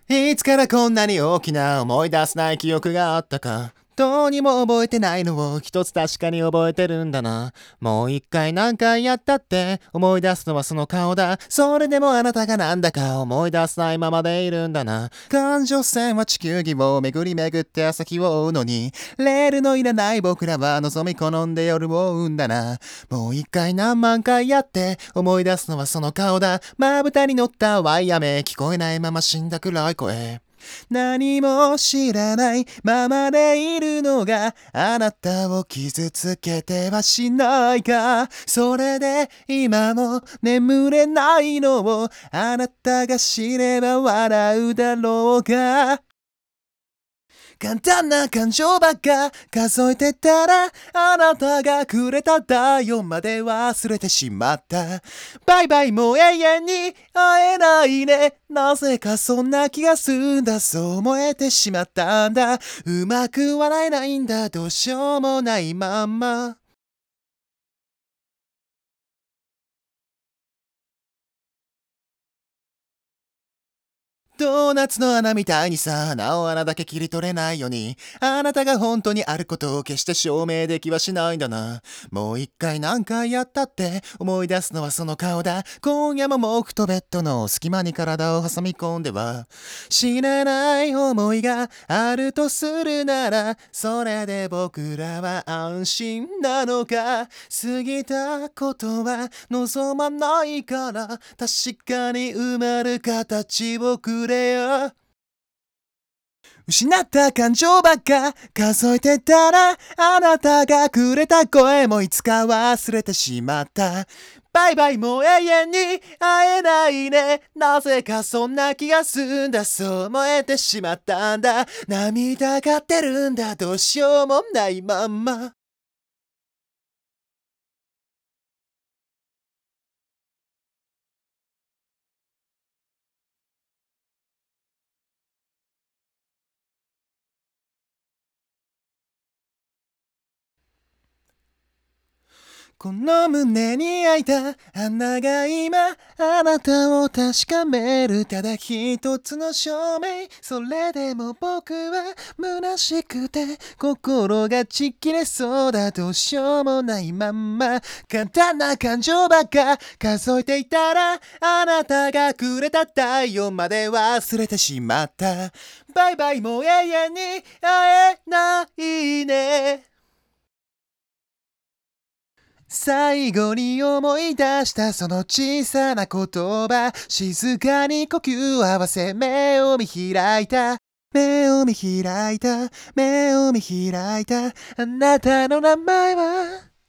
いつからこんなに大きな思い出せない記憶があったか。どうにも覚えてないのを一つ確かに覚えてるんだな。もう一回何回やったって思い出すのはその顔だ。それでもあなたがなんだか思い出せないままでいるんだな。感情線は地球儀を巡り巡って朝日を追うのに、レールのいらない僕らは望み好んで夜を追うんだな。もう一回何万回やって思い出すのはその顔だ。まぶたに乗ったワイヤメ、聞こえないまま死んだ暗い声。何も知らないままでいるのがあなたを傷つけてはしないか。それで今も眠れないのをあなたが知れば笑うだろうが。簡単な感情ばっか数えてたらあなたがくれた第4まで忘れてしまった。バイバイもう永遠に会えないね。なぜかそんな気がするんだ。そう思えてしまったんだ。うまく笑えないんだ。どうしようもないまんま。ドーナツの穴みたいにさ、なお穴だけ切り取れないように、あなたが本当にあることを決して証明できはしないんだな。もう一回何回やったって思い出すのはその顔だ。今夜も毛布とベッドの隙間に体を挟み込んでは、知らない思いがあるとするなら、それで僕らは安心なのか。過ぎたことは望まないから、確かに埋まる形をくれよ。失った感情ばっか数えてたらあなたがくれた声もいつか忘れてしまった。バイバイもう永遠に会えないね。なぜかそんな気がするんだ。そう思えてしまったんだ。涙がってるんだ。どうしようもないまんま。この胸に開いた穴が今あなたを確かめるただ一つの証明。それでも僕は虚しくて心がちぎれそうだ。どうしようもないまんま簡単な感情ばっか数えていたらあなたがくれた第4まで忘れてしまった。バイバイもう永遠に会えないね。最後に思い出したその小さな言葉、静かに呼吸を合わせ目を見開いた。目を見開いた。目を見開いた。あなたの名前は